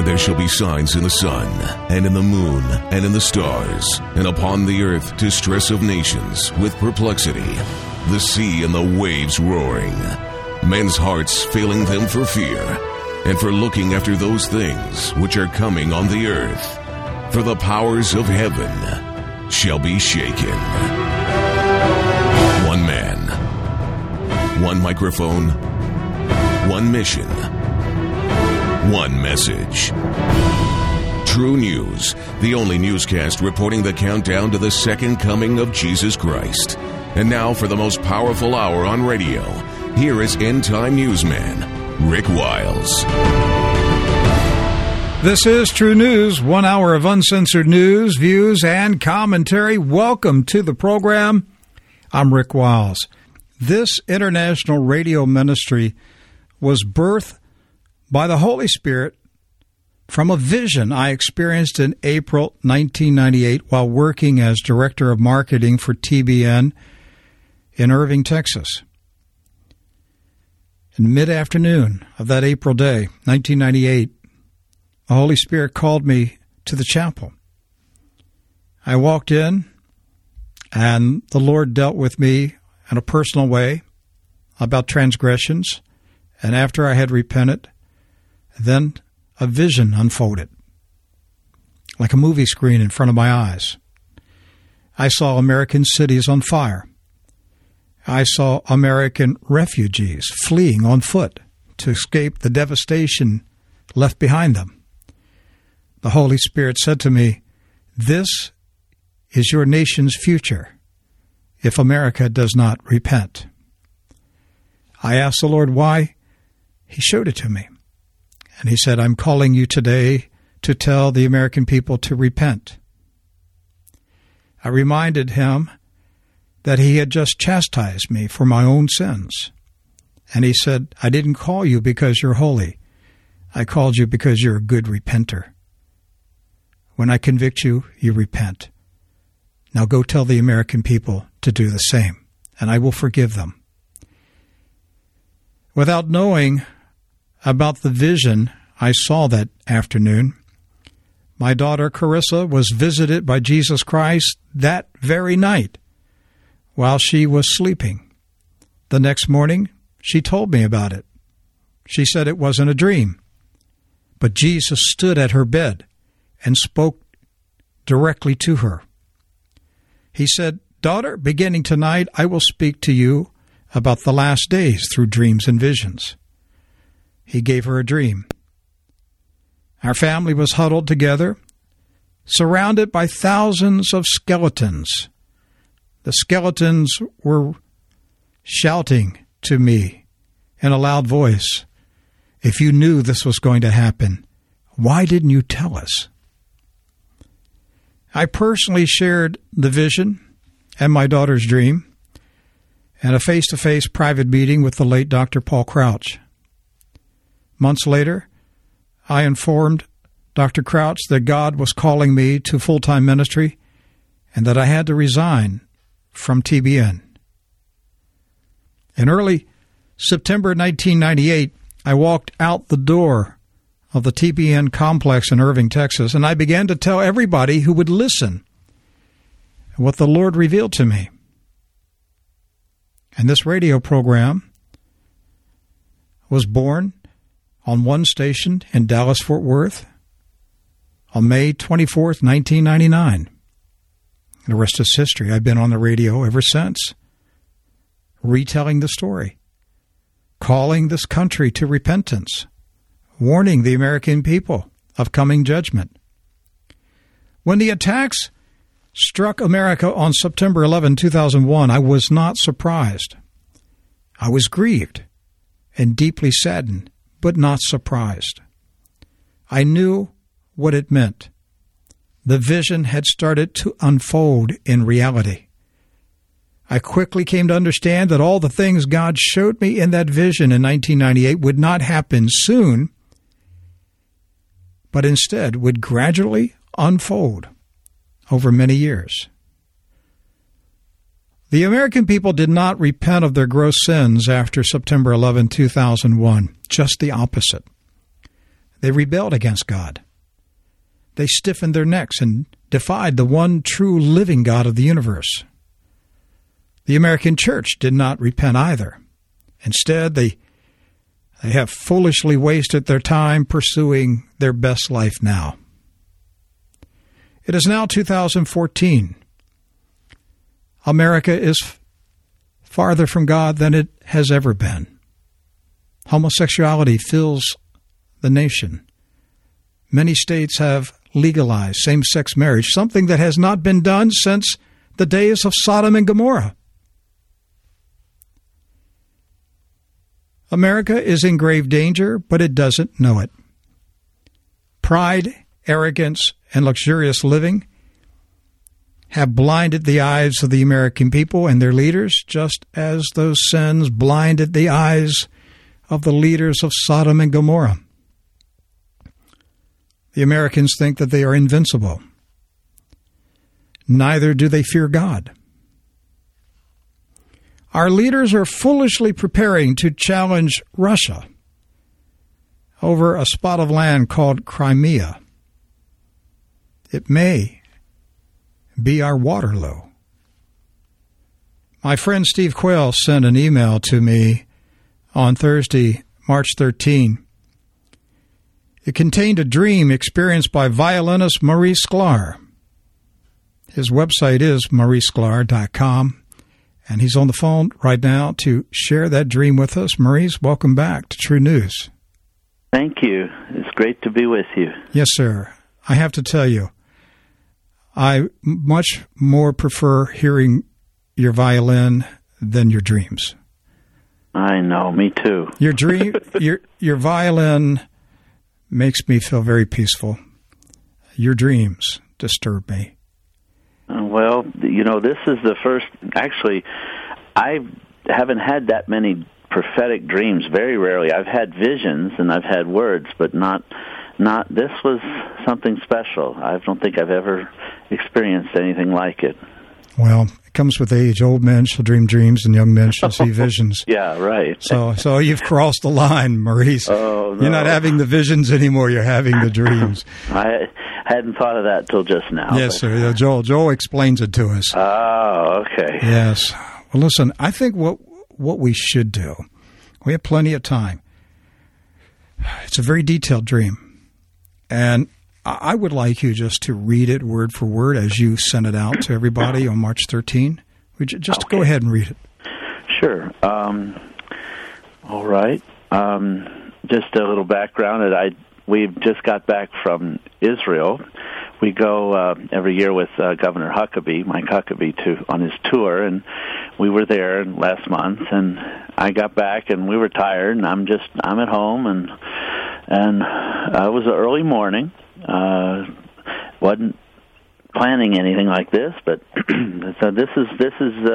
there shall be signs in the sun, and in the moon, and in the stars, and upon the earth distress of nations, with perplexity, the sea and the waves roaring, men's hearts failing them for fear, and for looking after those things which are coming on the earth. For the powers of heaven shall be shaken. One man, one microphone, one mission, one message. True News, the only newscast reporting the countdown to the second coming of Jesus Christ. And now for the most powerful hour on radio, here is End Time Newsman, Rick Wiles. This is True News, 1 hour of uncensored news, views, and commentary. Welcome to the program. I'm Rick Wiles. This international radio ministry was birthed by the Holy Spirit from a vision I experienced in April 1998 while working as Director of Marketing for TBN in Irving, Texas. In mid-afternoon of that April day, 1998, the Holy Spirit called me to the chapel. I walked in, and the Lord dealt with me in a personal way about transgressions, and after I had repented, then a vision unfolded, like a movie screen in front of my eyes. I saw American cities on fire. I saw American refugees fleeing on foot to escape the devastation left behind them. The Holy Spirit said to me, "This is your nation's future if America does not repent." I asked the Lord why. He showed it to me. And he said, "I'm calling you today to tell the American people to repent." I reminded him that he had just chastised me for my own sins. And he said, "I didn't call you because you're holy. I called you because you're a good repenter. When I convict you, you repent. Now go tell the American people to do the same, and I will forgive them." Without knowing about the vision I saw that afternoon, my daughter Carissa was visited by Jesus Christ that very night while she was sleeping. The next morning, she told me about it. She said it wasn't a dream, but Jesus stood at her bed and spoke directly to her. He said, "Daughter, beginning tonight, I will speak to you about the last days through dreams and visions." He gave her a dream. Our family was huddled together, surrounded by thousands of skeletons. The skeletons were shouting to me in a loud voice, "If you knew this was going to happen, why didn't you tell us?" I personally shared the vision and my daughter's dream in a face-to-face private meeting with the late Dr. Paul Crouch. Months later, I informed Dr. Crouch that God was calling me to full-time ministry and that I had to resign from TBN. In early September 1998, I walked out the door of the TBN complex in Irving, Texas, and I began to tell everybody who would listen what the Lord revealed to me. And this radio program was born on one station in Dallas-Fort Worth on May 24th, 1999. And the rest is history. I've been on the radio ever since, retelling the story, calling this country to repentance, warning the American people of coming judgment. When the attacks struck America on September 11, 2001, I was not surprised. I was grieved and deeply saddened, but not surprised. I knew what it meant. The vision had started to unfold in reality. I quickly came to understand that all the things God showed me in that vision in 1998 would not happen soon, but instead would gradually unfold over many years. The American people did not repent of their gross sins after September 11, 2001. Just the opposite. They rebelled against God. They stiffened their necks and defied the one true living God of the universe. The American church did not repent either. Instead, they have foolishly wasted their time pursuing their best life now. It is now 2014. America is farther from God than it has ever been. Homosexuality fills the nation. Many states have legalized same-sex marriage, something that has not been done since the days of Sodom and Gomorrah. America is in grave danger, but it doesn't know it. Pride, arrogance, and luxurious living have blinded the eyes of the American people and their leaders, just as those sins blinded the eyes of the leaders of Sodom and Gomorrah. The Americans think that they are invincible. Neither do they fear God. Our leaders are foolishly preparing to challenge Russia over a spot of land called Crimea. It may be our Waterloo. My friend Steve Quayle sent an email to me on Thursday, March 13. It contained a dream experienced by violinist Maurice Sklar. His website is mauricesklar.com, and he's on the phone right now to share that dream with us. Maurice, welcome back to True News. Thank you. It's great to be with you. Yes, sir. I have to tell you, I much more prefer hearing your violin than your dreams. I know, me too. Your dream, your violin makes me feel very peaceful. Your dreams disturb me. Well, this is the first. Actually, I haven't had that many prophetic dreams. Very rarely. I've had visions and I've had words, but not. This was something special. I don't think I've ever experienced anything like it. Well, it comes with age. Old men shall dream dreams, and young men shall see visions. Yeah, right. So you've crossed the line, Maurice. Oh, no. You're not having the visions anymore. You're having the dreams. I hadn't thought of that till just now. Yes, sir. Joel explains it to us. Oh, okay. Yes. Well, listen, I think what we should do, we have plenty of time. It's a very detailed dream. And I would like you just to read it word for word as you sent it out to everybody on March 13. Would you just go ahead and read it? Sure. All right. Just a little background. We've just got back from Israel. We go every year with Governor Huckabee, Mike Huckabee, on his tour, and we were there last month. And I got back, and we were tired, and I'm at home, and it was an early morning. Wasn't planning anything like this, but so this is.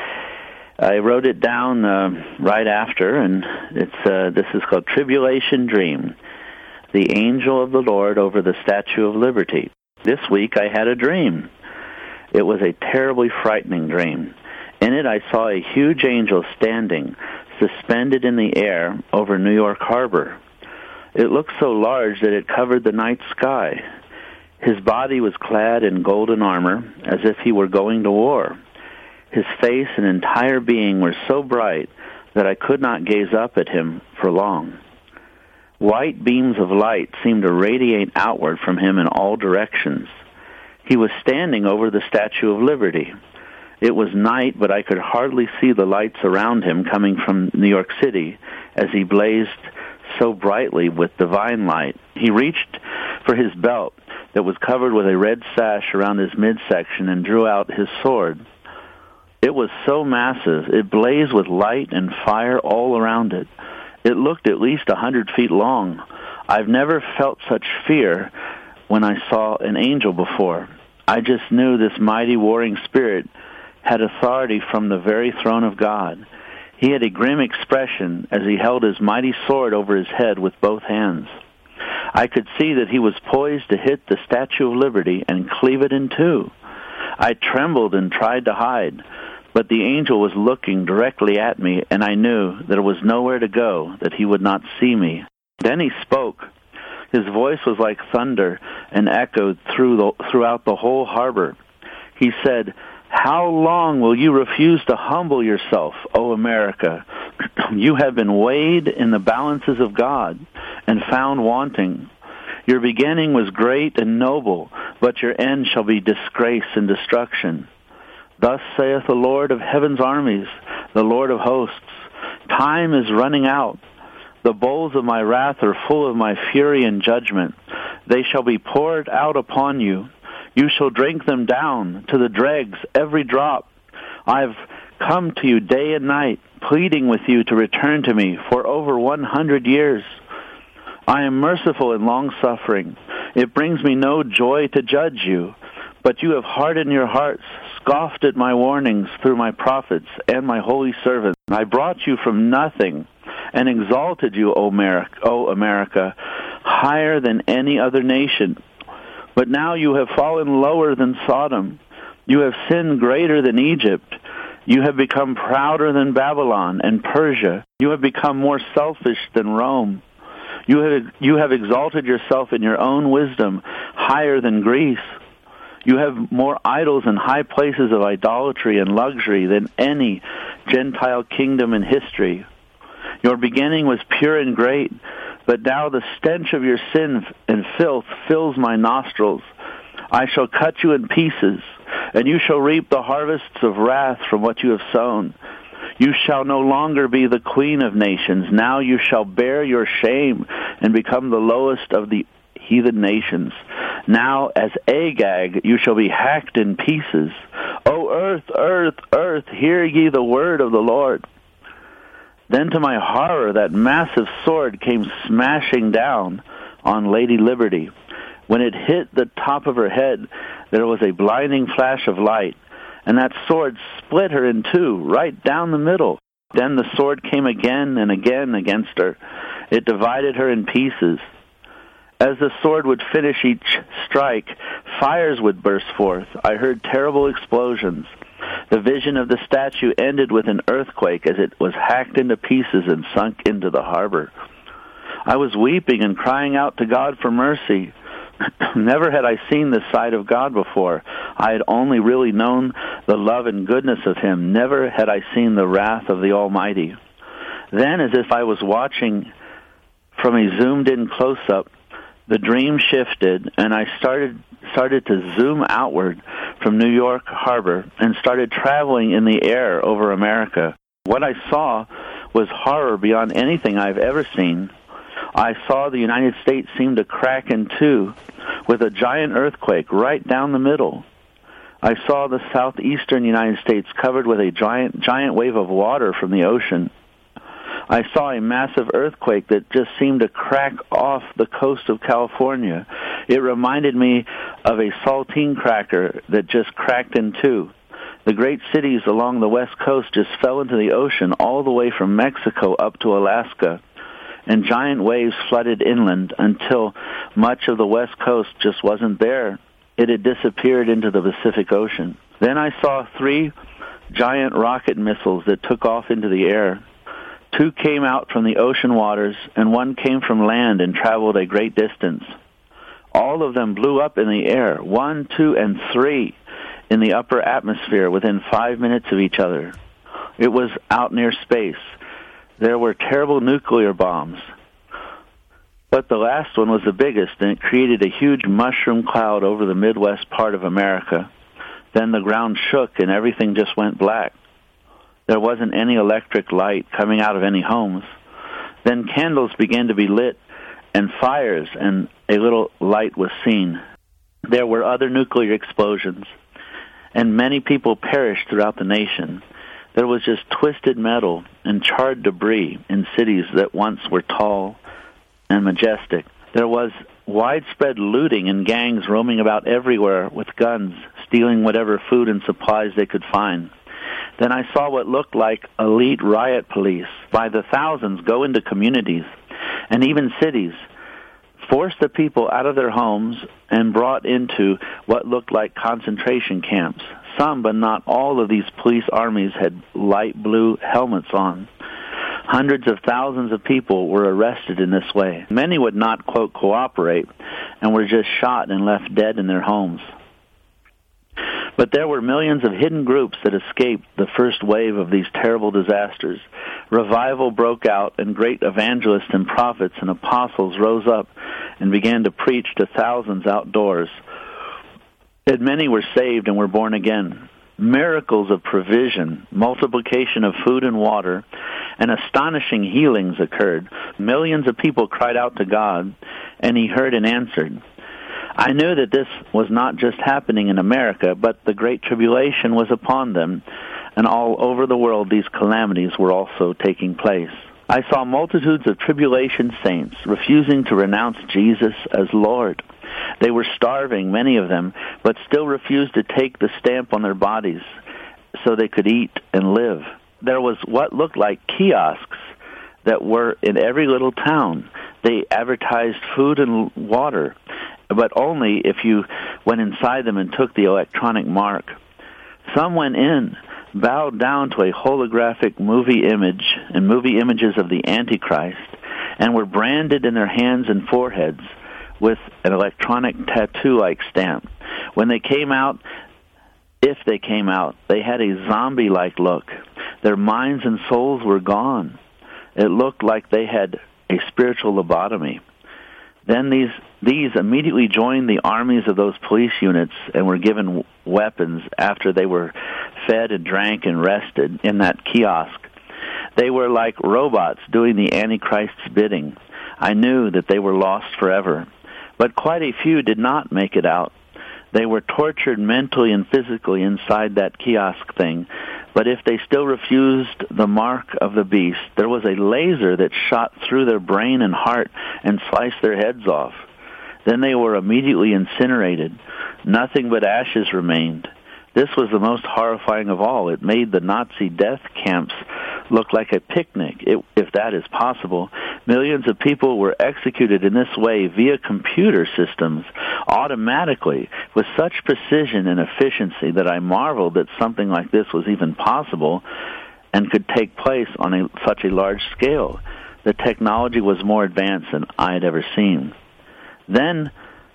I wrote it down right after, and this is called Tribulation Dream, the Angel of the Lord over the Statue of Liberty. This week I had a dream. It was a terribly frightening dream. In it I saw a huge angel standing, suspended in the air over New York Harbor. It looked so large that it covered the night sky. His body was clad in golden armor, as if he were going to war. His face and entire being were so bright that I could not gaze up at him for long. White beams of light seemed to radiate outward from him in all directions. He was standing over the Statue of Liberty. It was night, but I could hardly see the lights around him coming from New York City as he blazed so brightly with divine light. He reached for his belt that was covered with a red sash around his midsection and drew out his sword. It was so massive, it blazed with light and fire all around it. It looked at least 100 feet long. I've never felt such fear when I saw an angel before. I just knew this mighty warring spirit had authority from the very throne of God. He had a grim expression as he held his mighty sword over his head with both hands. I could see that he was poised to hit the Statue of Liberty and cleave it in two. I trembled and tried to hide, but the angel was looking directly at me, and I knew that there was nowhere to go, that he would not see me. Then he spoke. His voice was like thunder and echoed throughout the whole harbor. He said, "How long will you refuse to humble yourself, O America? You have been weighed in the balances of God and found wanting. Your beginning was great and noble, but your end shall be disgrace and destruction. Thus saith the Lord of heaven's armies, the Lord of hosts, time is running out. The bowls of my wrath are full of my fury and judgment. They shall be poured out upon you. You shall drink them down to the dregs, every drop. I've come to you day and night, pleading with you to return to me for over 100 years. I am merciful and long-suffering. It brings me no joy to judge you, but you have hardened your hearts, scoffed at my warnings through my prophets and my holy servants. I brought you from nothing and exalted you, O America, higher than any other nation. But now you have fallen lower than Sodom. You have sinned greater than Egypt. You have become prouder than Babylon and Persia. You have become more selfish than Rome. You have exalted yourself in your own wisdom higher than Greece. You have more idols and high places of idolatry and luxury than any Gentile kingdom in history. Your beginning was pure and great, but now the stench of your sin and filth fills my nostrils. I shall cut you in pieces, and you shall reap the harvests of wrath from what you have sown. You shall no longer be the queen of nations. Now you shall bear your shame and become the lowest of the heathen nations. Now, as Agag, you shall be hacked in pieces. O earth, earth, earth, hear ye the word of the Lord. Then to my horror, that massive sword came smashing down on Lady Liberty. When it hit the top of her head, there was a blinding flash of light, and that sword split her in two, right down the middle. Then the sword came again and again against her. It divided her in pieces. As the sword would finish each strike, fires would burst forth. I heard terrible explosions. The vision of the statue ended with an earthquake as it was hacked into pieces and sunk into the harbor. I was weeping and crying out to God for mercy. Never had I seen this side of God before. I had only really known the love and goodness of Him. Never had I seen the wrath of the Almighty. Then, as if I was watching from a zoomed-in close-up, the dream shifted, and I started to zoom outward from New York Harbor and started traveling in the air over America. What I saw was horror beyond anything I've ever seen. I saw the United States seem to crack in two with a giant earthquake right down the middle. I saw the southeastern United States covered with a giant wave of water from the ocean. I saw a massive earthquake that just seemed to crack off the coast of California. It reminded me of a saltine cracker that just cracked in two. The great cities along the west coast just fell into the ocean all the way from Mexico up to Alaska, and giant waves flooded inland until much of the west coast just wasn't there. It had disappeared into the Pacific Ocean. Then I saw 3 giant rocket missiles that took off into the air. 2 came out from the ocean waters, and 1 came from land and traveled a great distance. All of them blew up in the air, 1, 2, and 3, in the upper atmosphere within 5 minutes of each other. It was out near space. There were terrible nuclear bombs. But the last one was the biggest, and it created a huge mushroom cloud over the Midwest part of America. Then the ground shook, and everything just went black. There wasn't any electric light coming out of any homes. Then candles began to be lit, and fires, and a little light was seen. There were other nuclear explosions, and many people perished throughout the nation. There was just twisted metal and charred debris in cities that once were tall and majestic. There was widespread looting and gangs roaming about everywhere with guns, stealing whatever food and supplies they could find. Then I saw what looked like elite riot police by the thousands go into communities and even cities, force the people out of their homes, and brought into what looked like concentration camps. Some, but not all, of these police armies had light blue helmets on. Hundreds of thousands of people were arrested in this way. Many would not, quote, cooperate and were just shot and left dead in their homes. But there were millions of hidden groups that escaped the first wave of these terrible disasters. Revival broke out, and great evangelists and prophets and apostles rose up and began to preach to thousands outdoors. And many were saved and were born again. Miracles of provision, multiplication of food and water, and astonishing healings occurred. Millions of people cried out to God, and He heard and answered. I knew that this was not just happening in America, but the Great Tribulation was upon them, and all over the world these calamities were also taking place. I saw multitudes of tribulation saints refusing to renounce Jesus as Lord. They were starving, many of them, but still refused to take the stamp on their bodies so they could eat and live. There was what looked like kiosks that were in every little town. They advertised food and water, but only if you went inside them and took the electronic mark. Some went in, bowed down to a holographic movie image and movie images of the Antichrist, and were branded in their hands and foreheads with an electronic tattoo-like stamp. When they came out, if they came out, they had a zombie-like look. Their minds and souls were gone. It looked like they had a spiritual lobotomy. Then these immediately joined the armies of those police units and were given weapons after they were fed and drank and rested in that kiosk. They were like robots doing the Antichrist's bidding. I knew that they were lost forever. But quite a few did not make it out. They were tortured mentally and physically inside that kiosk thing. But if they still refused the mark of the beast, there was a laser that shot through their brain and heart and sliced their heads off. Then they were immediately incinerated. Nothing but ashes remained. This was the most horrifying of all. It made the Nazi death camps look like a picnic, if that is possible. Millions of people were executed in this way via computer systems, automatically, with such precision and efficiency that I marveled that something like this was even possible and could take place on such a large scale. The technology was more advanced than I had ever seen. Then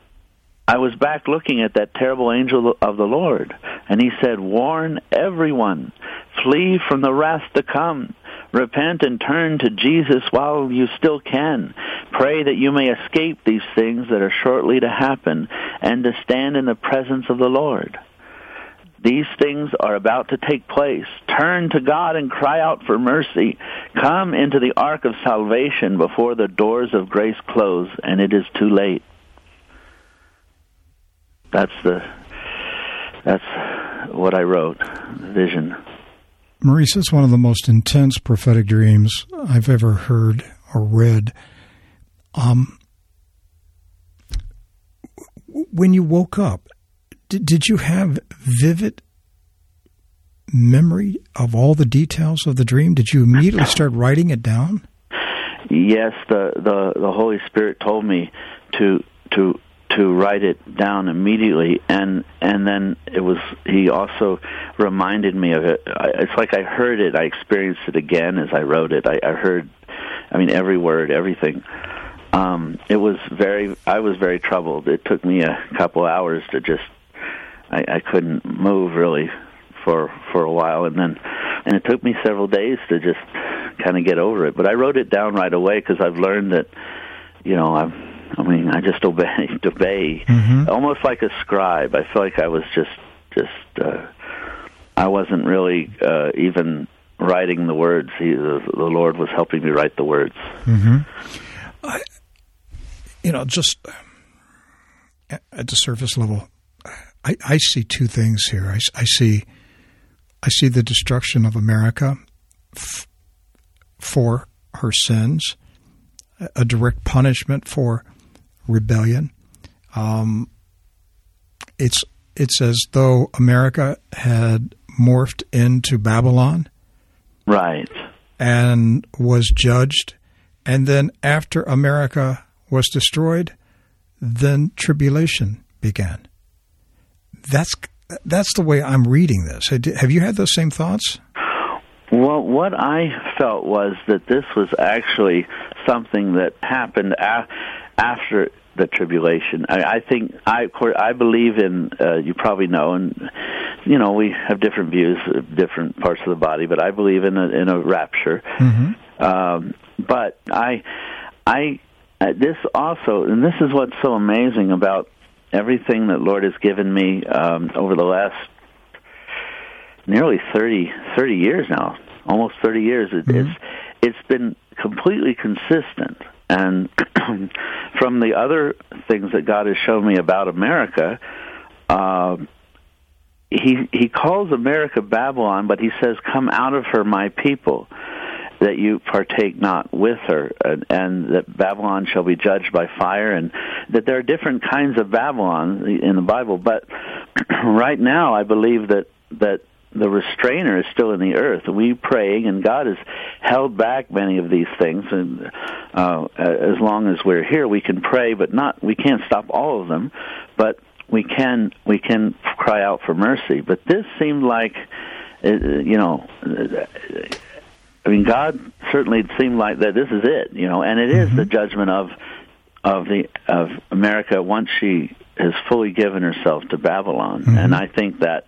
I was back looking at that terrible angel of the Lord, and he said, "Warn everyone, flee from the wrath to come. Repent and turn to Jesus while you still can. Pray that you may escape these things that are shortly to happen and to stand in the presence of the Lord. These things are about to take place. Turn to God and cry out for mercy. Come into the ark of salvation before the doors of grace close, and it is too late." That's what I wrote, the vision. Maurice, it's one of the most intense prophetic dreams I've ever heard or read. When you woke up, did you have vivid memory of all the details of the dream? Did you immediately start writing it down? Yes, the Holy Spirit told me to write it down immediately, and then he also reminded me of it. It's like I heard it, I experienced it again as I wrote it. I heard, every word, everything. I was very troubled. It took me a couple hours to I couldn't move really for a while, and it took me several days to just kind of get over it. But I wrote it down right away because I've learned that, I just obey, almost like a scribe. I feel like I was I wasn't really even writing the words. The Lord was helping me write the words. Mm-hmm. Just at the surface level, I see two things here. I see the destruction of America for her sins, a direct punishment for rebellion. It's as though America had morphed into Babylon, right, and was judged, and then after America was destroyed, then tribulation began. That's the way I'm reading this. Have you had those same thoughts? Well, what I felt was that this was actually something that happened after the tribulation. I believe in, you probably know, and we have different views of different parts of the body, but I believe in a rapture. Mm-hmm. But this also, and this is what's so amazing about everything that Lord has given me over the last nearly 30 years now, almost 30 years. It's been completely consistent. And from the other things that God has shown me about America, He calls America Babylon, but He says, "Come out of her, my people, that you partake not with her," and that Babylon shall be judged by fire, and that there are different kinds of Babylon in the Bible. But right now, I believe that the restrainer is still in the earth. We praying, and God has held back many of these things. And as long as we're here, we can pray, but we can't stop all of them. But we can cry out for mercy. But this seemed like, God certainly seemed like that this is it, and it is the judgment of America once she has fully given herself to Babylon. Mm-hmm. And I think that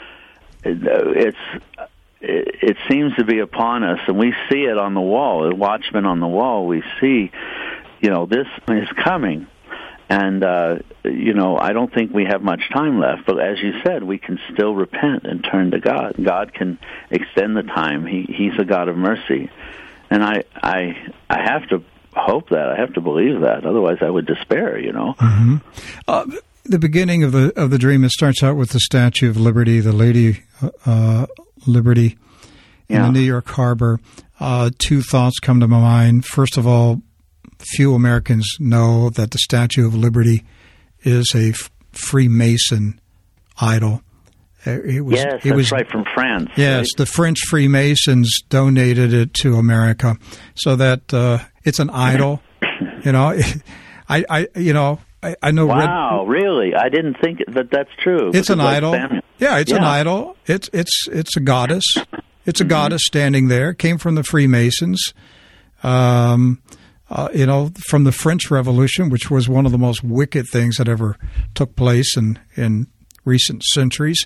it seems to be upon us, and we see it on the wall, the watchman on the wall. We see, this is coming, and I don't think we have much time left. But as you said, we can still repent and turn to God. God can extend the time. He's a God of mercy, and I have to hope that. I have to believe that. Otherwise, I would despair. Mm-hmm. The beginning of the dream, it starts out with the Statue of Liberty, the Lady Liberty in the New York Harbor. Two thoughts come to my mind. First of all, few Americans know that the Statue of Liberty is a Freemason idol. It was right, from France. Yes, right? The French Freemasons donated it to America, so that it's an idol. I know. Wow, really? I didn't think that that's true. It's an idol. Yeah, it's an idol. It's a goddess. It's a goddess standing there. Came from the Freemasons. From the French Revolution, which was one of the most wicked things that ever took place in recent centuries.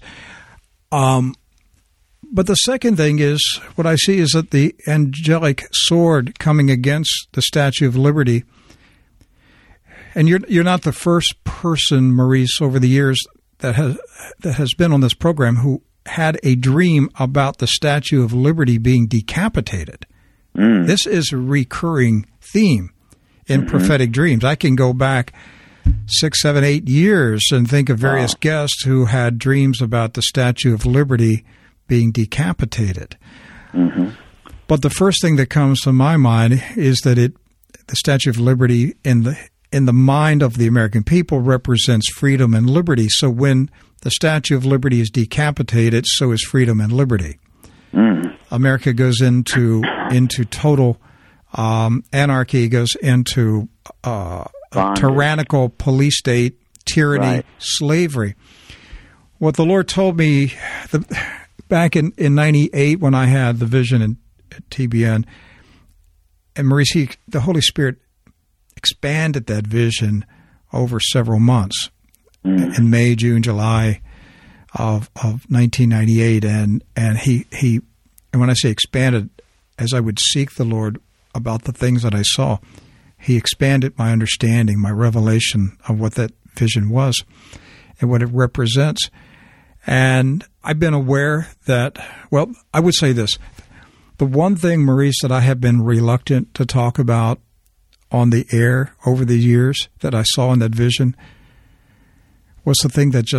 But the second thing is, what I see is that the angelic sword coming against the Statue of Liberty. And you're not the first person, Maurice, over the years that has been on this program who had a dream about the Statue of Liberty being decapitated. Mm. This is a recurring theme in prophetic dreams. I can go back 6, 7, 8 years and think of various guests who had dreams about the Statue of Liberty being decapitated. Mm-hmm. But the first thing that comes to my mind is that the Statue of Liberty in the mind of the American people represents freedom and liberty. So when the Statue of Liberty is decapitated, so is freedom and liberty. Mm. America goes into total anarchy, goes into a tyrannical police state, tyranny, slavery. What the Lord told me back in 98 when I had the vision at TBN, and Maurice, the Holy Spirit expanded that vision over several months in May, June, July of 1998, and when I say expanded, as I would seek the Lord about the things that I saw, He expanded my understanding, my revelation of what that vision was and what it represents. And I've been aware that, I would say this: the one thing, Maurice, that I have been reluctant to talk about on the air over the years that I saw in that vision was the thing that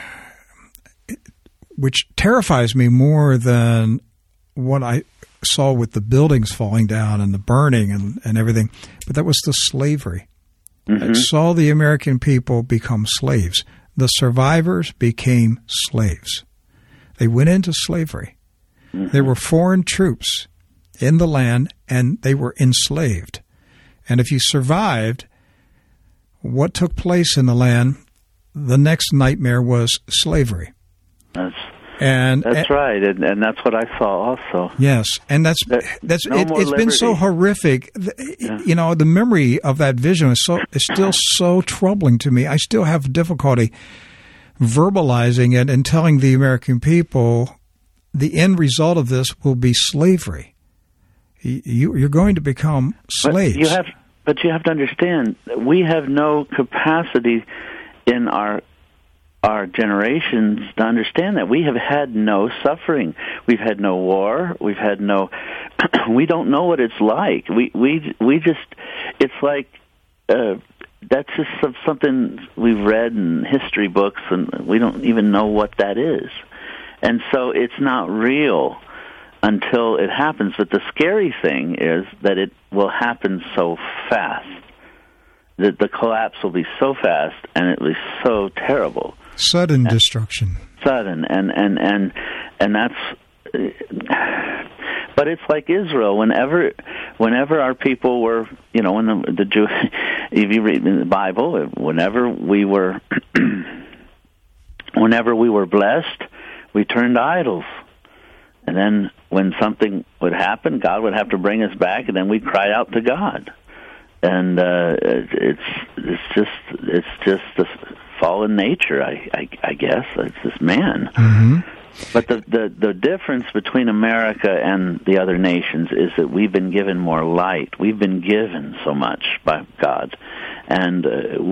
which terrifies me more than what I saw with the buildings falling down and the burning and everything. But that was the slavery. Mm-hmm. I saw the American people become slaves. The survivors became slaves. They went into slavery. Mm-hmm. There were foreign troops in the land, and they were enslaved. And if you survived what took place in the land, the next nightmare was slavery. That's right, and that's what I saw also. Yes, and it's been so horrific. You know, the memory of that vision is still so troubling to me. I still have difficulty verbalizing it and telling the American people the end result of this will be slavery. You're going to become slaves. But you have to understand, we have no capacity in our generations to understand that. We have had no suffering. We've had no war. We've had no. We don't know what it's like. We just. It's like that's just something we've read in history books, and we don't even know what that is. And so it's not real until it happens. But the scary thing is that it will happen so fast. That the collapse will be so fast, and it will be so terrible. Sudden destruction. Sudden, and that's. But it's like Israel. Whenever our people were, you know, when the Jew, if you read in the Bible, whenever we were blessed, we turned to idols, and then when something would happen, God would have to bring us back, and then we'd cry out to God, and it's just the fallen nature, I guess. It's this man. Mm-hmm. But the difference between America and the other nations is that we've been given more light. We've been given so much by God, and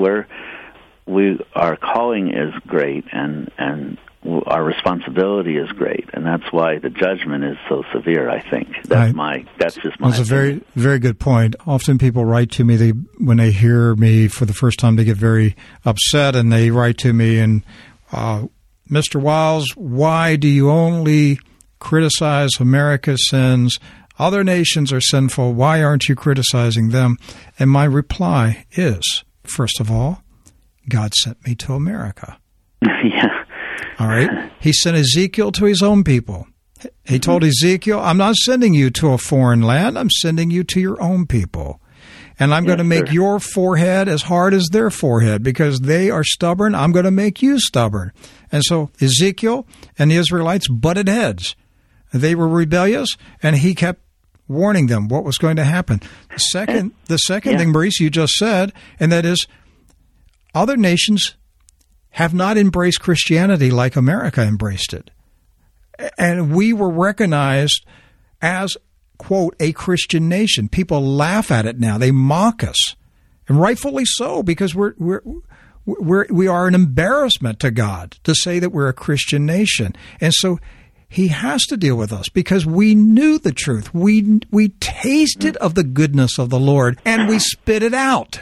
our calling is great, and our responsibility is great, and that's why the judgment is so severe. I think that's just my. That's a very, very good point. Often people write to me when they hear me for the first time, they get very upset, and they write to me and. Mr. Wiles, why do you only criticize America's sins? Other nations are sinful. Why aren't you criticizing them? And my reply is, first of all, God sent me to America. Yeah. All right? He sent Ezekiel to his own people. He told Ezekiel, I'm not sending you to a foreign land. I'm sending you to your own people. And I'm going to make your forehead as hard as their forehead because they are stubborn. I'm going to make you stubborn. And so Ezekiel and the Israelites butted heads. They were rebellious, and he kept warning them what was going to happen. The second thing, Maurice, you just said, and that is other nations have not embraced Christianity like America embraced it. And we were recognized as quote, a Christian nation. People laugh at it now. They mock us, and rightfully so, because we are an embarrassment to God to say that we're a Christian nation. And so he has to deal with us because we knew the truth. We tasted of the goodness of the Lord, and we spit it out.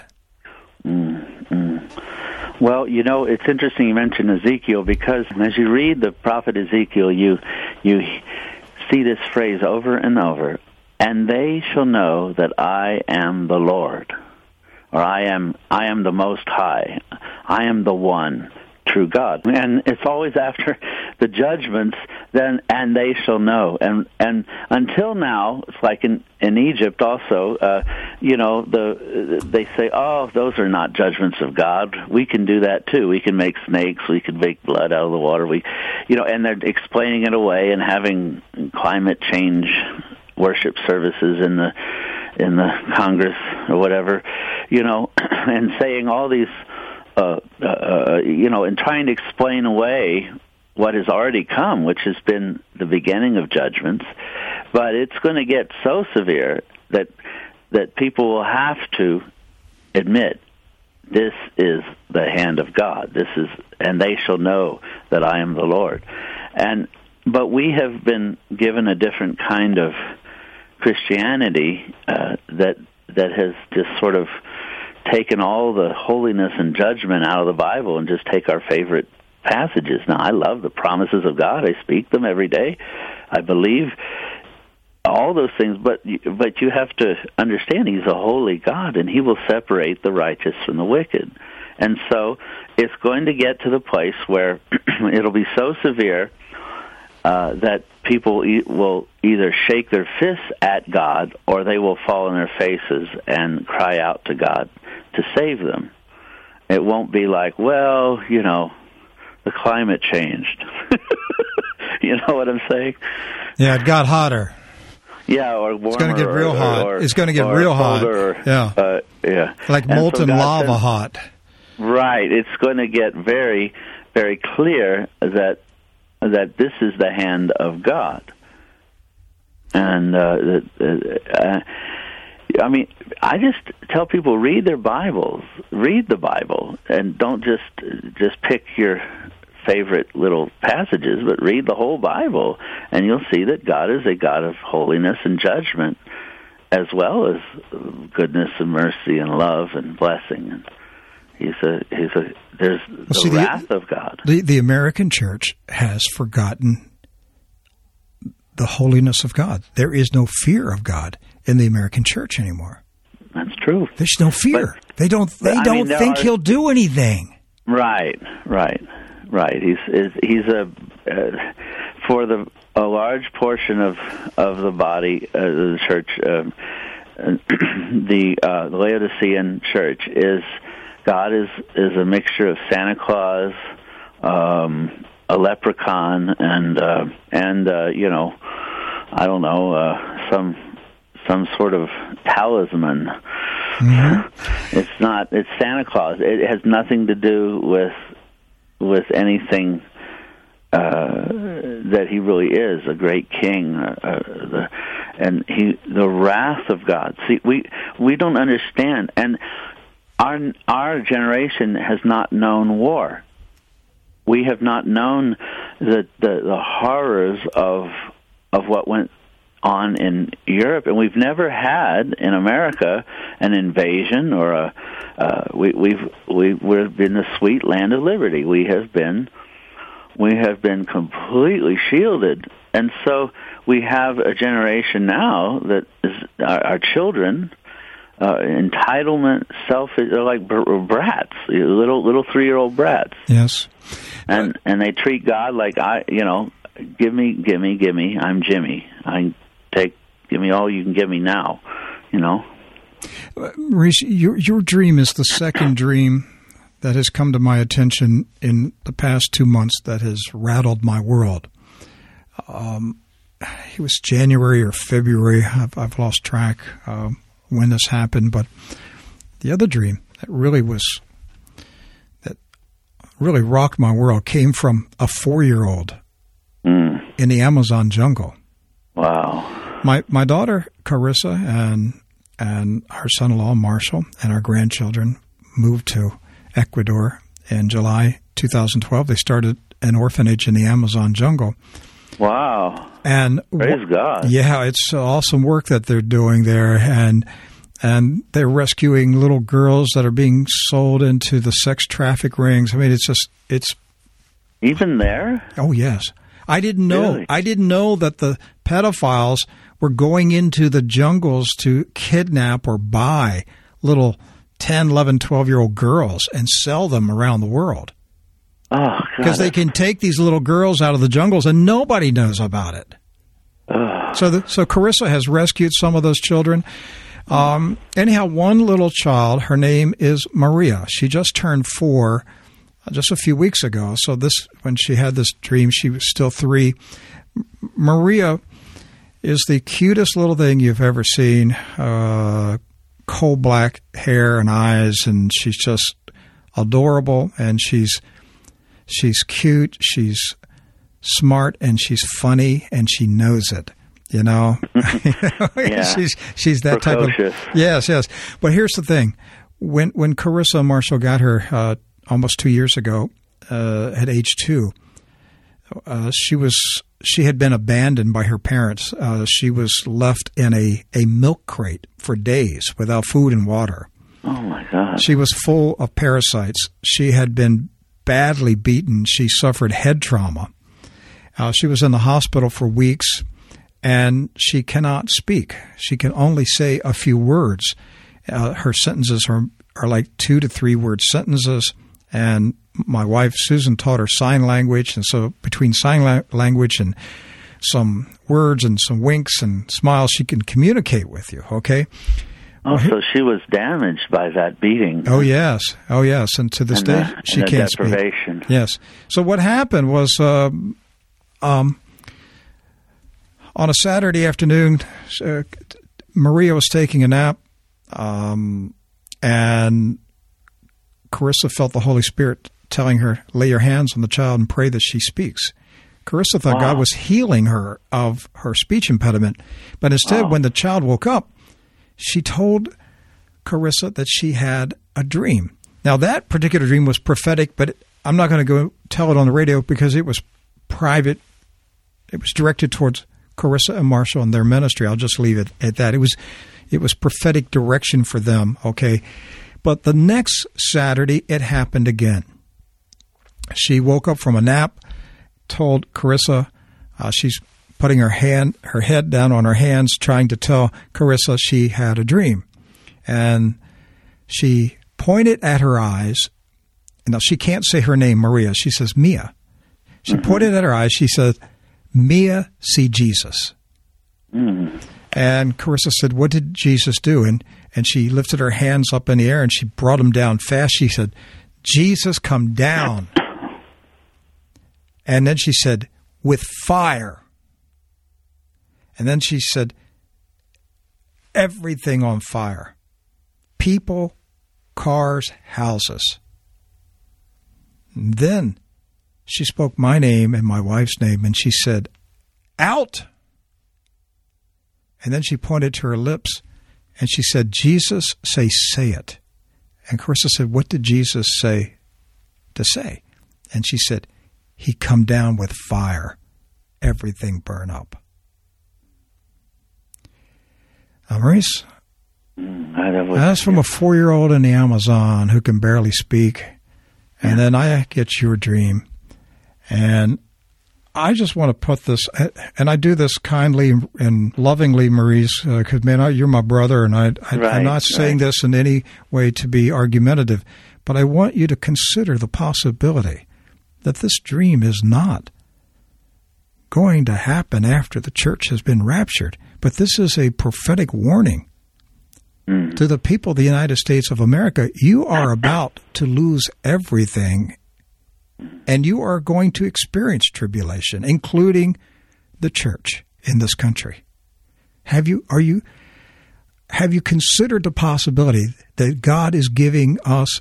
Well, you know, it's interesting you mention Ezekiel, because as you read the prophet Ezekiel, you see this phrase over and over, and they shall know that I am the Lord, or I am the Most High. I am the one true God. And it's always after the judgments, then, and they shall know. And until now, it's like in Egypt also, they say, oh, those are not judgments of God. We can do that too. We can make snakes. We can make blood out of the water. And they're explaining it away and having climate change worship services in the Congress or whatever, and saying all these, and trying to explain away what has already come, which has been the beginning of judgments. But it's going to get so severe that people will have to admit this is the hand of God. And they shall know that I am the Lord. But we have been given a different kind of Christianity that has just sort of taken all the holiness and judgment out of the Bible and just take our favorite passages. Now, I love the promises of God. I speak them every day. I believe all those things, but you have to understand He's a holy God, and He will separate the righteous from the wicked. And so it's going to get to the place where it'll be so severe that people will either shake their fists at God, or they will fall on their faces and cry out to God to save them. It won't be like, well, the climate changed. You know what I'm saying? Yeah, it got hotter. Yeah, or warmer. It's going to get real hot. It's going to get real hot. Yeah. Yeah. Like molten lava hot. Right. It's going to get very, very clear that this is the hand of God. And I mean, I just tell people, read their Bibles, read the Bible, and don't just pick your favorite little passages, but read the whole Bible, and you'll see that God is a God of holiness and judgment, as well as goodness and mercy and love and blessing. And there's the wrath of God. The American church has forgotten the holiness of God. There is no fear of God in the American church anymore. That's true. There's no fear. They don't think he'll do anything. Right. He's for a large portion of the body of the church. The Laodicean church God is a mixture of Santa Claus, a leprechaun, and you know, I don't know, some sort of talisman. Mm-hmm. It's Santa Claus. It has nothing to do with anything that he really is, a great king, and the wrath of God. See, we don't understand, and our generation has not known war. We have not known the horrors of what went on in Europe, and we've never had in America an invasion or we've been the sweet land of liberty. We have been completely shielded, and so we have a generation now that is our children. Entitlement, selfish, they're like brats, little 3-year-old brats. Yes. And they treat God like, give me, I'm Jimmy. Give me all you can give me now, you know. Maurice, your dream is the second dream that has come to my attention in the past 2 months that has rattled my world. It was January or February. I've lost track when this happened, but the other dream that really rocked my world came from a 4-year-old in the Amazon jungle. Wow. My daughter Carissa and our son-in-law Marshall and our grandchildren moved to Ecuador in July 2012. They started an orphanage in the Amazon jungle. Wow. And praise God. Yeah, it's awesome work that they're doing there, and they're rescuing little girls that are being sold into the sex traffic rings. I mean, it's even there? Oh, yes. I didn't know. Really? I didn't know that the pedophiles were going into the jungles to kidnap or buy little 10, 11, 12-year-old girls and sell them around the world. Oh, because they can take these little girls out of the jungles and nobody knows about it. So Carissa has rescued some of those children. Anyhow, one little child, her name is Maria. She just turned 4 just a few weeks ago. So when she had this dream, she was still 3. Maria is the cutest little thing you've ever seen. Coal black hair and eyes, and she's just adorable, and she's cute, she's smart, and she's funny, and she knows it. You know, yeah. she's that precocious. Type of. Yes. But here's the thing: when Carissa and Marshall got her almost 2 years ago, at age 2, she had been abandoned by her parents. She was left in a milk crate for days without food and water. Oh my God! She was full of parasites. She had been badly beaten. She suffered head trauma. She was in the hospital for weeks, and she cannot speak. She can only say a few words. Her sentences are like 2 to 3 word sentences, and my wife Susan taught her sign language, and so between sign language and some words and some winks and smiles, she can communicate with you, okay? Oh, so she was damaged by that beating. Oh, yes. And to this day, she can't speak. Deprivation. Yes. So what happened was On a Saturday afternoon, Maria was taking a nap, and Carissa felt the Holy Spirit telling her, lay your hands on the child and pray that she speaks. Carissa thought God was healing her of her speech impediment, but instead, when the child woke up, she told Carissa that she had a dream. Now, that particular dream was prophetic, but I'm not going to go tell it on the radio because it was private. It was directed towards Carissa and Marshall and their ministry. I'll just leave it at that. It was prophetic direction for them, okay? But the next Saturday, it happened again. She woke up from a nap, told Carissa she's putting her head down on her hands, trying to tell Carissa she had a dream. And she pointed at her eyes. Now, she can't say her name, Maria. She says, Mia. She pointed at her eyes. She said, Mia, see Jesus. And Carissa said, what did Jesus do? And she lifted her hands up in the air, and she brought them down fast. She said, Jesus, come down. And then she said, with fire. And then she said, everything on fire. People, cars, houses. And then she spoke my name and my wife's name, and she said, out. And then she pointed to her lips, and she said, Jesus, say it. And Carissa said, what did Jesus say to say? And she said, he come down with fire. Everything burn up. Now, Maurice, that's from a 4-year-old in the Amazon who can barely speak. And then I get your dream. And I just want to put this, and I do this kindly and lovingly, Maurice, because, man, you're my brother, and I'm not saying this in any way to be argumentative, but I want you to consider the possibility that this dream is not going to happen after the church has been raptured, but this is a prophetic warning to the people of the United States of America. You are about to lose everything, and you are going to experience tribulation, including the church in this country. Have you considered the possibility that God is giving us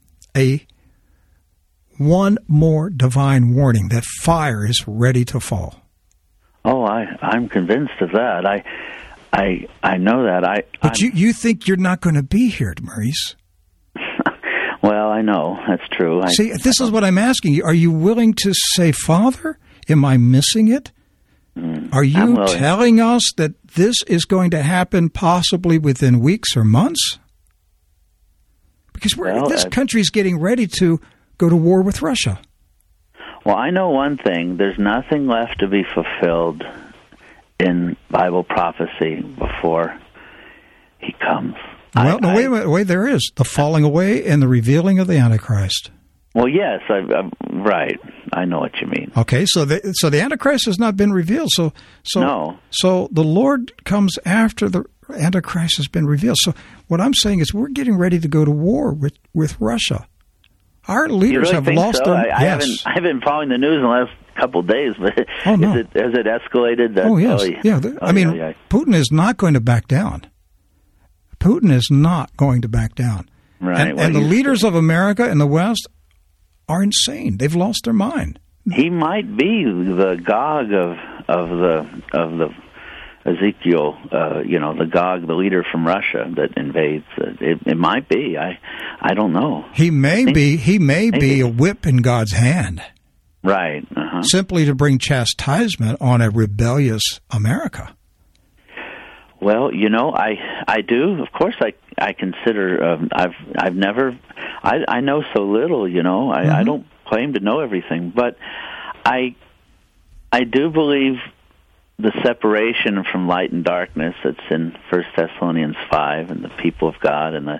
one more divine warning that fire is ready to fall? Oh, I'm convinced of that. I know that. But you think you're not going to be here, Maurice? Well, I know. That's true. See, this is what I'm asking you. Are you willing to say, Father, am I missing it? Are you telling us that this is going to happen possibly within weeks or months? Because this country is getting ready to go to war with Russia. Well, I know one thing. There's nothing left to be fulfilled in Bible prophecy before he comes. Well, wait, there is. The falling away and the revealing of the Antichrist. Well, yes, right. I know what you mean. Okay, so the Antichrist has not been revealed. No. So the Lord comes after the Antichrist has been revealed. So what I'm saying is we're getting ready to go to war with Russia. Our leaders have lost their... I haven't been following the news in the last couple of days, but has it escalated? Oh, yes. Putin is not going to back down. Putin is not going to back down. Right. And the leaders of America and the West are insane. They've lost their mind. He might be the Gog of the Ezekiel, the Gog, the leader from Russia that invades. It might be. I don't know. He may be a whip in God's hand. Right. Simply to bring chastisement on a rebellious America. Well, I do. Of course, I consider. I've never. I know so little. I don't claim to know everything, but I do believe the separation from light and darkness that's in 1 Thessalonians 5 and the people of God and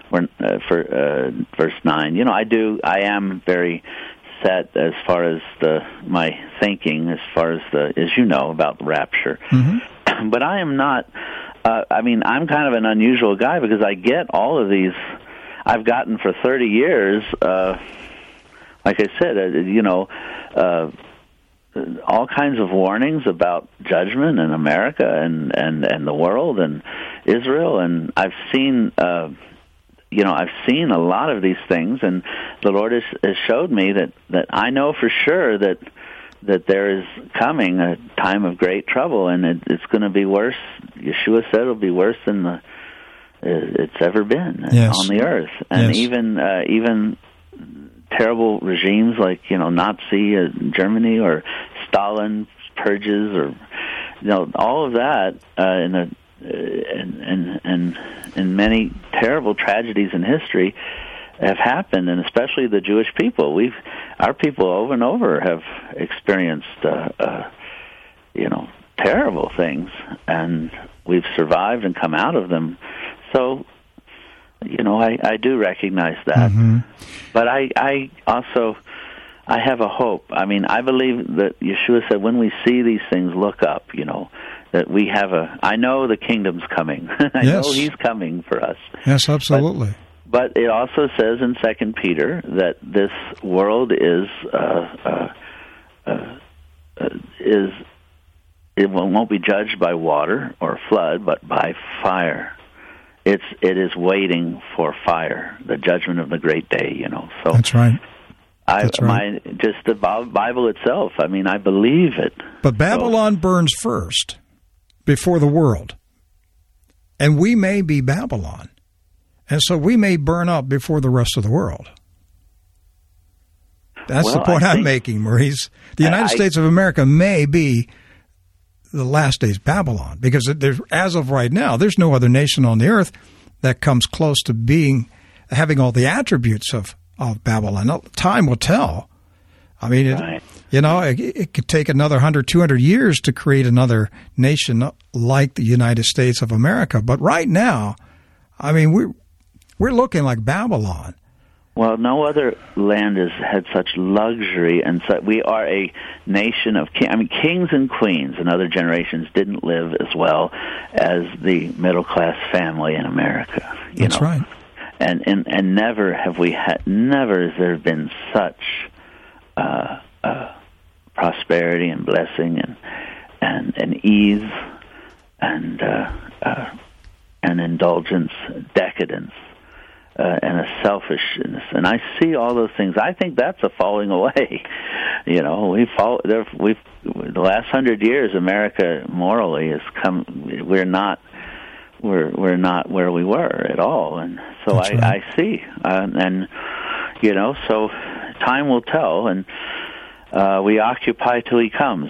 verse 9. I am very set as far as my thinking, as far as about the rapture. Mm-hmm. But I am not. I'm kind of an unusual guy because I get all of these. I've gotten for 30 years. Like I said, all kinds of warnings about judgment in America and the world and Israel, and I've seen I've seen a lot of these things, and the Lord has showed me that I know for sure that there is coming a time of great trouble, and it's going to be worse. Yeshua said it'll be worse than it's ever been on the earth, and even terrible regimes like Nazi Germany or Stalin's purges, or all of that, and many terrible tragedies in history have happened, and especially the Jewish people. Our people over and over have experienced terrible things, and we've survived and come out of them. So I do recognize that. Mm-hmm. But I also have a hope. I mean, I believe that Yeshua said, when we see these things, look up, that we have I know the kingdom's coming. I know he's coming for us. Yes, absolutely. But it also says in 2 Peter that this world it won't be judged by water or flood, but by fire. It is waiting for fire, the judgment of the great day. So that's right. Just the Bible itself. I mean, I believe it. But Babylon burns first before the world, and we may be Babylon, and so we may burn up before the rest of the world. That's the point I'm making, Maurice. The United States of America may be the last days Babylon, because as of right now, there's no other nation on the earth that comes close to having all the attributes of Babylon. Now, time will tell. I mean, it could take another 100, 200 years to create another nation like the United States of America. But right now, I mean, we're looking like Babylon. Well, no other land has had such luxury, and we are a nation of kings and queens in other generations didn't live as well as the middle class family in America. That's right. And never has there been such prosperity and blessing and ease and indulgence, decadence. And a selfishness, and I see all those things. I think that's a falling away. The last 100 years, America morally has come. We're not where we were at all, and so I see, so time will tell, and we occupy till he comes.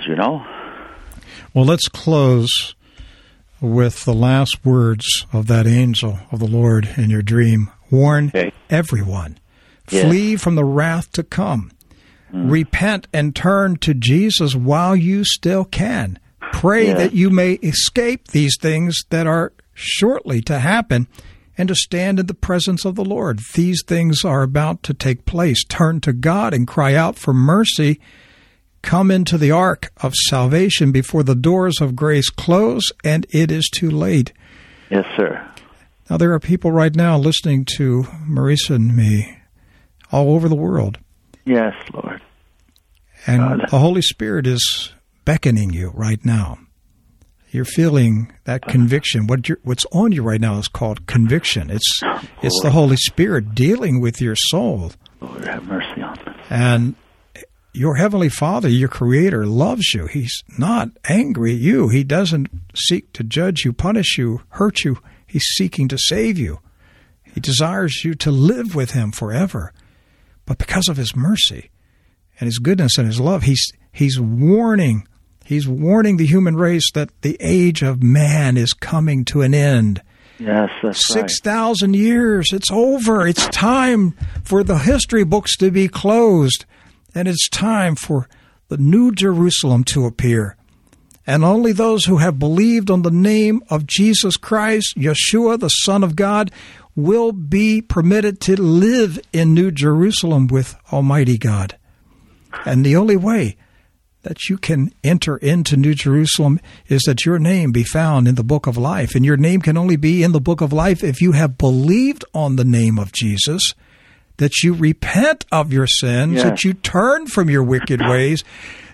Well, let's close with the last words of that angel of the Lord in your dream. Warn everyone. Yeah. Flee from the wrath to come. Repent and turn to Jesus while you still can. Pray that you may escape these things that are shortly to happen and to stand in the presence of the Lord. These things are about to take place. Turn to God and cry out for mercy. Come into the ark of salvation before the doors of grace close, and it is too late. Yes, sir. Now, there are people right now listening to Maurice and me all over the world. Yes, Lord. And the Holy Spirit is beckoning you right now. You're feeling that conviction. What's on you right now is called conviction. It's the Holy Spirit dealing with your soul. Lord, have mercy on us. And your Heavenly Father, your Creator, loves you. He's not angry at you. He doesn't seek to judge you, punish you, hurt you. He's seeking to save you. He desires you to live with Him forever. But because of His mercy and His goodness and His love, He's warning the human race that the age of man is coming to an end. Yes, that's 6,000 years. It's over. It's time for the history books to be closed. And it's time for the New Jerusalem to appear. And only those who have believed on the name of Jesus Christ, Yeshua, the Son of God, will be permitted to live in New Jerusalem with Almighty God. And the only way that you can enter into New Jerusalem is that your name be found in the book of life. And your name can only be in the book of life if you have believed on the name of Jesus, that you repent of your sins, that you turn from your wicked ways,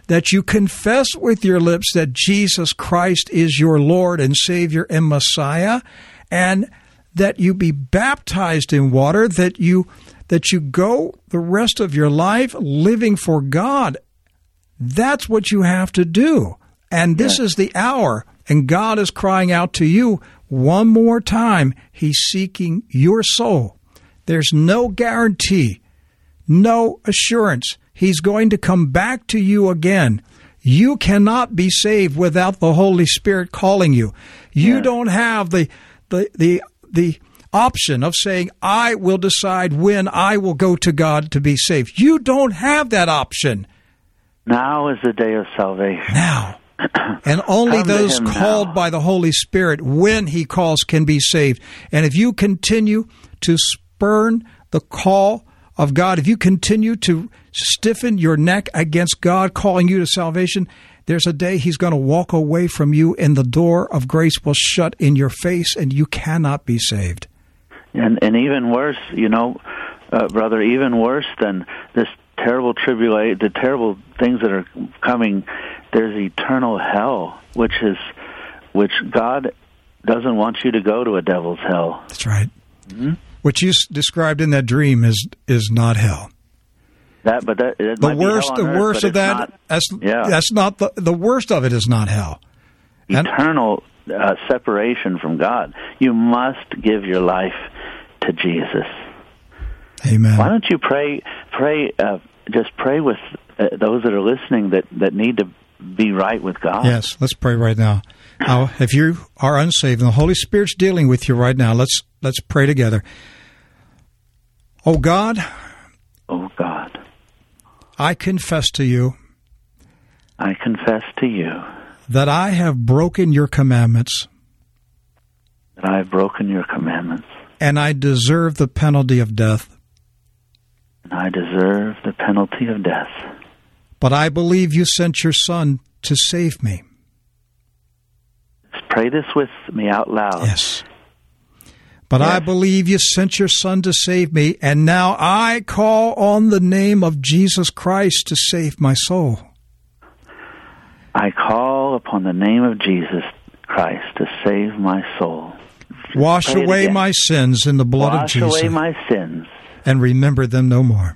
that you confess with your lips that Jesus Christ is your Lord and Savior and Messiah, and that you be baptized in water, that you go the rest of your life living for God. That's what you have to do. And this is the hour, and God is crying out to you one more time. He's seeking your soul. There's no guarantee, no assurance. He's going to come back to you again. You cannot be saved without the Holy Spirit calling you. You don't have the option of saying, I will decide when I will go to God to be saved. You don't have that option. Now is the day of salvation. Now. And only those called by the Holy Spirit when He calls can be saved. And if you continue to spurn the call of God, if you continue to stiffen your neck against God calling you to salvation, there's a day He's going to walk away from you and the door of grace will shut in your face and you cannot be saved. And even worse, brother, even worse than this terrible tribulation, the terrible things that are coming, there's eternal hell, which God doesn't want you to go to a devil's hell. That's right. Mm-hmm. What you described in that dream is not hell. The worst of that. That's not the worst of it. Is not hell. Eternal separation from God. You must give your life to Jesus. Amen. Why don't you pray? Just pray with those that are listening that need to be right with God. Yes, let's pray right now. Now, if you are unsaved and the Holy Spirit's dealing with you right now, let's pray together. Oh God, I confess to you that I have broken your commandments. And I deserve the penalty of death. But I believe you sent your Son to save me. Pray this with me out loud. Yes. But I believe you sent your Son to save me, and now I call on the name of Jesus Christ to save my soul. I call upon the name of Jesus Christ to save my soul. Wash away my sins in the blood of Jesus. Wash away my sins. And remember them no more.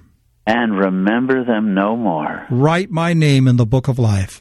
Write my name in the book of life.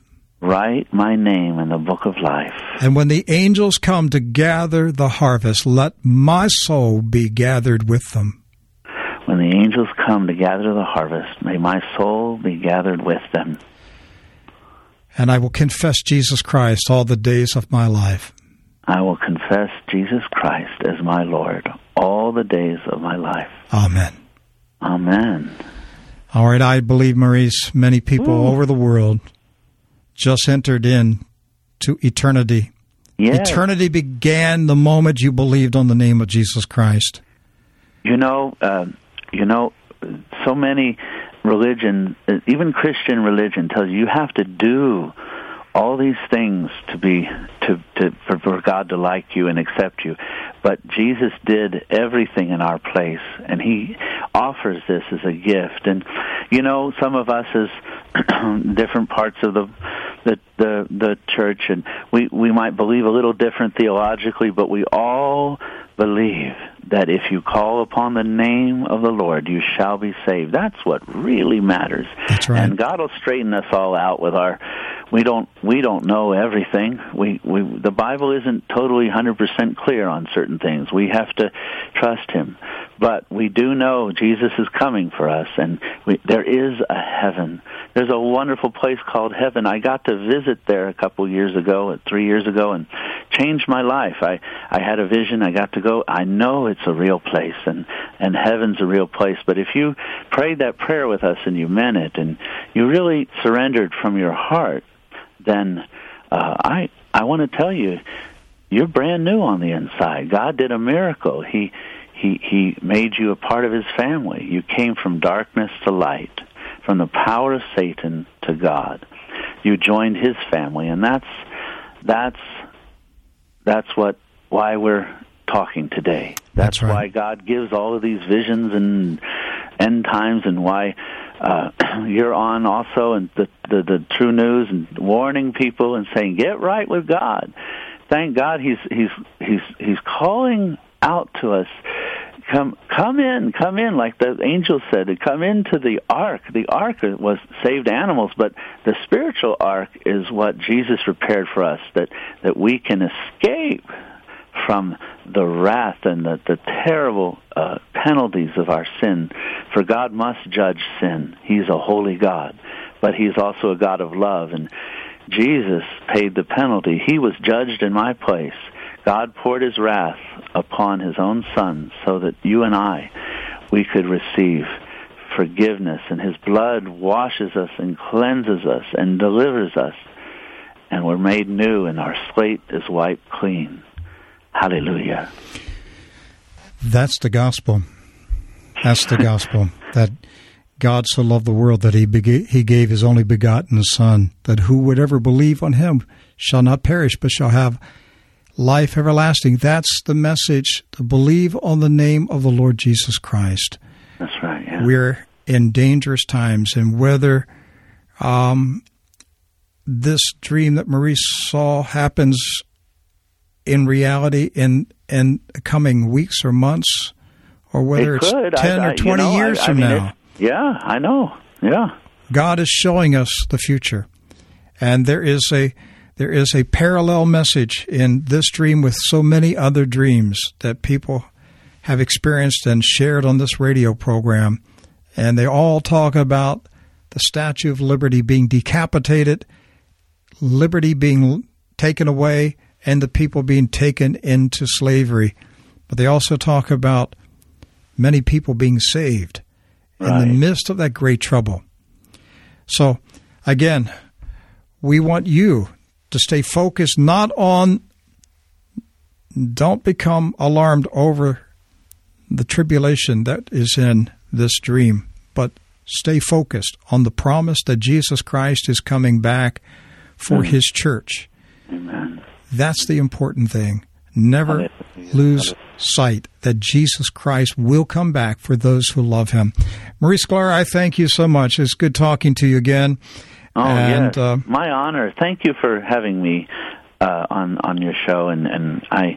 And when the angels come to gather the harvest, let my soul be gathered with them. When the angels come to gather the harvest, may my soul be gathered with them. And I will confess Jesus Christ all the days of my life. I will confess Jesus Christ as my Lord all the days of my life. Amen. Amen. All right, I believe, Maurice, many people over the world just entered into eternity. Yes. Eternity began the moment you believed on the name of Jesus Christ. So many religion, even Christian religion, tells you have to do all these things for God to like you and accept you. But Jesus did everything in our place, and He offers this as a gift. And some of us as different parts of the church, and we might believe a little different theologically, but we all believe that if you call upon the name of the Lord, you shall be saved. That's what really matters. That's right. And God will straighten us all out with our. We don't know everything. The Bible isn't totally 100% clear on certain things. We have to trust Him. But we do know Jesus is coming for us, and there is a heaven. There's a wonderful place called heaven. I got to visit there a couple years ago, 3 years ago, and changed my life. I had a vision. I got to go. I know it's a real place, and heaven's a real place. But if you prayed that prayer with us and you meant it, and you really surrendered from your heart, then I want to tell you, you're brand new on the inside. God did a miracle. He made you a part of His family. You came from darkness to light, from the power of Satan to God. You joined His family, and that's why we're talking today. That's right. Why God gives all of these visions and end times, and why you're on also, and the True News, and warning people and saying, get right with God. Thank God He's calling out to us. Come in, like the angel said, to come into the ark. The ark was saved animals, but the spiritual ark is what Jesus prepared for us, that we can escape from the wrath and the terrible penalties of our sin. For God must judge sin. He's a holy God, but He's also a God of love, and Jesus paid the penalty. He was judged in my place. God poured His wrath upon His own Son so that you and I, we could receive forgiveness, and His blood washes us and cleanses us and delivers us, and we're made new, and our slate is wiped clean. Hallelujah. That's the gospel. That's the gospel, that God so loved the world that He gave His only begotten Son, that who would ever believe on Him shall not perish, but shall have life everlasting. That's the message, to believe on the name of the Lord Jesus Christ. That's right, yeah. We're in dangerous times, and whether this dream that Maurice saw happens in reality in coming weeks or months, or whether it's 10 or 20 years from now. Yeah, I know. Yeah. God is showing us the future. And there is a parallel message in this dream with so many other dreams that people have experienced and shared on this radio program. And they all talk about the Statue of Liberty being decapitated, liberty being taken away, and the people being taken into slavery. But they also talk about many people being saved in the midst of that great trouble. So, again, we want you to stay focused, not on, don't become alarmed over the tribulation that is in this dream, but stay focused on the promise that Jesus Christ is coming back for His church. Amen. That's the important thing. Never lose sight that Jesus Christ will come back for those who love Him. Maurice Sklar, I thank you so much. It's good talking to you again. Oh, yes. My honor. Thank you for having me on your show. And I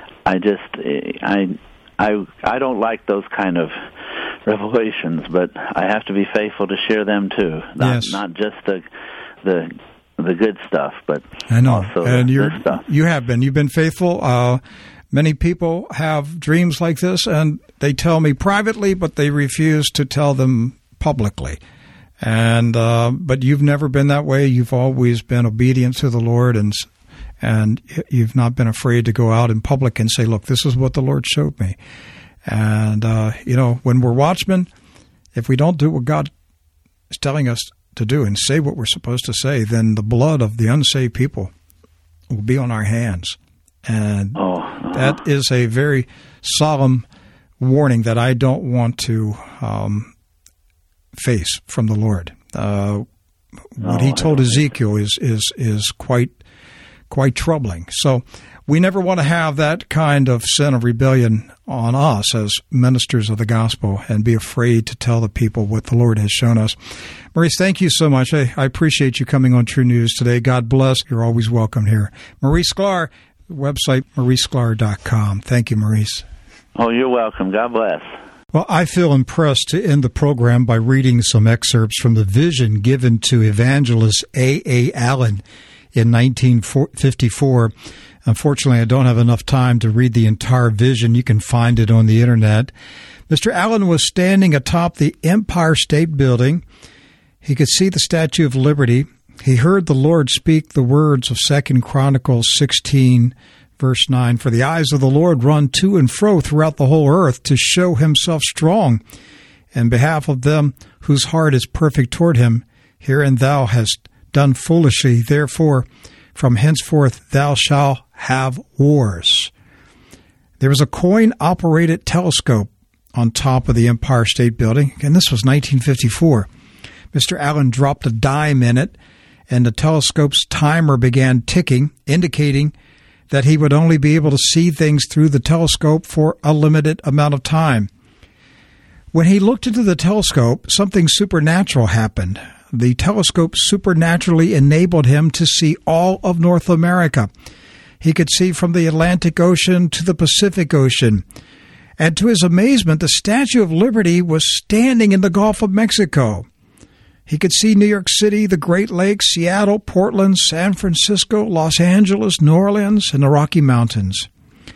don't like those kind of revelations, but I have to be faithful to share them too. Not just the good stuff, but I know. Also and the stuff. You've been faithful. Many people have dreams like this, and they tell me privately, but they refuse to tell them publicly. And but you've never been that way. You've always been obedient to the Lord, and you've not been afraid to go out in public and say, "Look, this is what the Lord showed me." And when we're watchmen, if we don't do what God is telling us to do and say what we're supposed to say, then the blood of the unsaved people will be on our hands. And that is a very solemn warning that I don't want to face from the Lord. What He told Ezekiel is quite troubling. So we never want to have that kind of sin of rebellion on us as ministers of the gospel and be afraid to tell the people what the Lord has shown us. Maurice, thank you so much. I appreciate you coming on True News today. God bless. You're always welcome here. Maurice Sklar, website mauricesklar.com. Thank you, Maurice. Oh, you're welcome. God bless. Well, I feel impressed to end the program by reading some excerpts from the vision given to evangelist A. Allen in 1954. Unfortunately, I don't have enough time to read the entire vision. You can find it on the Internet. Mr. Allen was standing atop the Empire State Building. He could see the Statue of Liberty. He heard the Lord speak the words of 2 Chronicles 16, verse 9, "For the eyes of the Lord run to and fro throughout the whole earth to show Himself strong in behalf of them whose heart is perfect toward Him. Herein thou hast done foolishly. Therefore, from henceforth thou shalt have wars." There was a coin-operated telescope on top of the Empire State Building, and this was 1954. Mr. Allen dropped a dime in it, and the telescope's timer began ticking, indicating that he would only be able to see things through the telescope for a limited amount of time. When he looked into the telescope, something supernatural happened. The telescope supernaturally enabled him to see all of North America. He could see from the Atlantic Ocean to the Pacific Ocean. And to his amazement, the Statue of Liberty was standing in the Gulf of Mexico. He could see New York City, the Great Lakes, Seattle, Portland, San Francisco, Los Angeles, New Orleans, and the Rocky Mountains.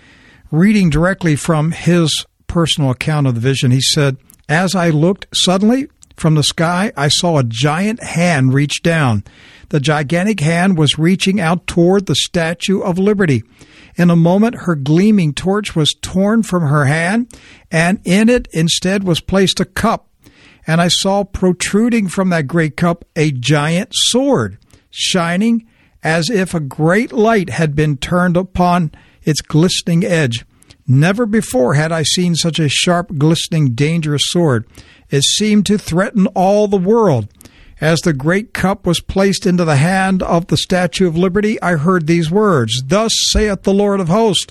Reading directly from his personal account of the vision, he said, "As I looked, suddenly, from the sky, I saw a giant hand reach down. The gigantic hand was reaching out toward the Statue of Liberty. In a moment, her gleaming torch was torn from her hand, and in it instead was placed a cup. And I saw protruding from that great cup a giant sword, shining as if a great light had been turned upon its glistening edge. Never before had I seen such a sharp, glistening, dangerous sword. It seemed to threaten all the world. As the great cup was placed into the hand of the Statue of Liberty, I heard these words, 'Thus saith the Lord of hosts,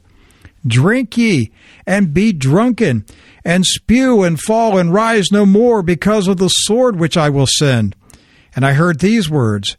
drink ye, and be drunken, and spew, and fall, and rise no more, because of the sword which I will send.' And I heard these words.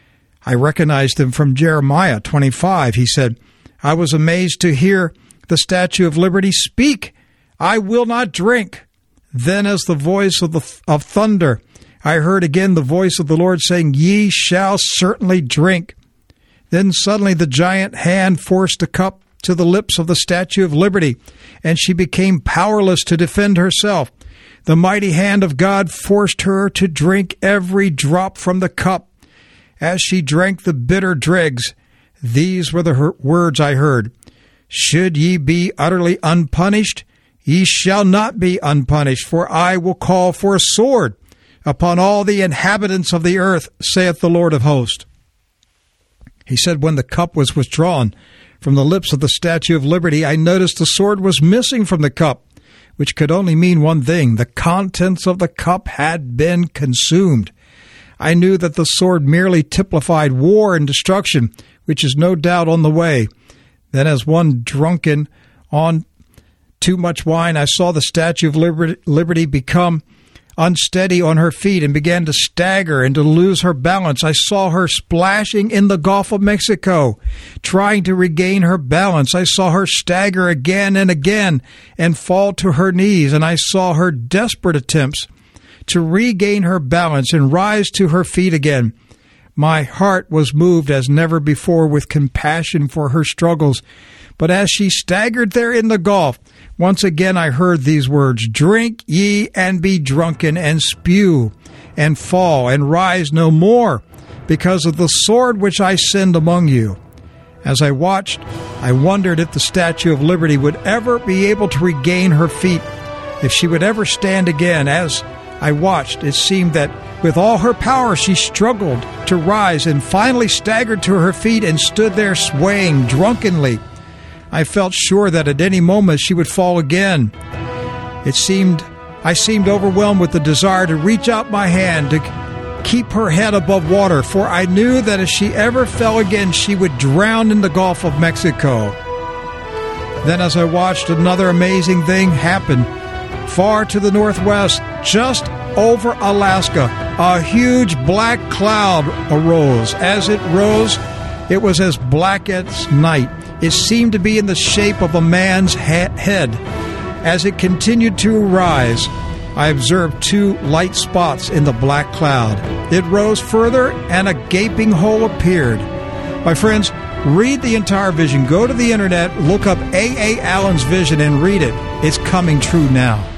I recognized them from Jeremiah 25. He said, 'I was amazed to hear the Statue of Liberty speak. I will not drink.' Then as the voice of thunder, I heard again the voice of the Lord saying, 'Ye shall certainly drink.' Then suddenly the giant hand forced a cup to the lips of the Statue of Liberty, and she became powerless to defend herself. The mighty hand of God forced her to drink every drop from the cup. As she drank the bitter dregs, these were the words I heard. 'Should ye be utterly unpunished, ye shall not be unpunished, for I will call for a sword upon all the inhabitants of the earth, saith the Lord of hosts.'" He said, "When the cup was withdrawn from the lips of the Statue of Liberty, I noticed the sword was missing from the cup, which could only mean one thing. The contents of the cup had been consumed. I knew that the sword merely typified war and destruction, which is no doubt on the way. Then as one drunken on too much wine, I saw the Statue of Liberty become unsteady on her feet and began to stagger and to lose her balance. I saw her splashing in the Gulf of Mexico, trying to regain her balance. I saw her stagger again and again and fall to her knees, and I saw her desperate attempts to regain her balance and rise to her feet again. My heart was moved as never before with compassion for her struggles. But as she staggered there in the Gulf, once again I heard these words, "Drink ye and be drunken, and spew, and fall, and rise no more, because of the sword which I send among you." As I watched, I wondered if the Statue of Liberty would ever be able to regain her feet, if she would ever stand again. As I watched, it seemed that with all her power she struggled to rise and finally staggered to her feet and stood there swaying drunkenly. I felt sure that at any moment she would fall again. I seemed overwhelmed with the desire to reach out my hand to keep her head above water, for I knew that if she ever fell again, she would drown in the Gulf of Mexico. Then as I watched, another amazing thing happened. Far to the northwest, just over Alaska, a huge black cloud arose. As it rose, it was as black as night. It seemed to be in the shape of a man's head. As it continued to rise, I observed two light spots in the black cloud. It rose further, and a gaping hole appeared. My friends, read the entire vision. Go to the internet, look up A.A. Allen's vision, and read it. It's coming true now.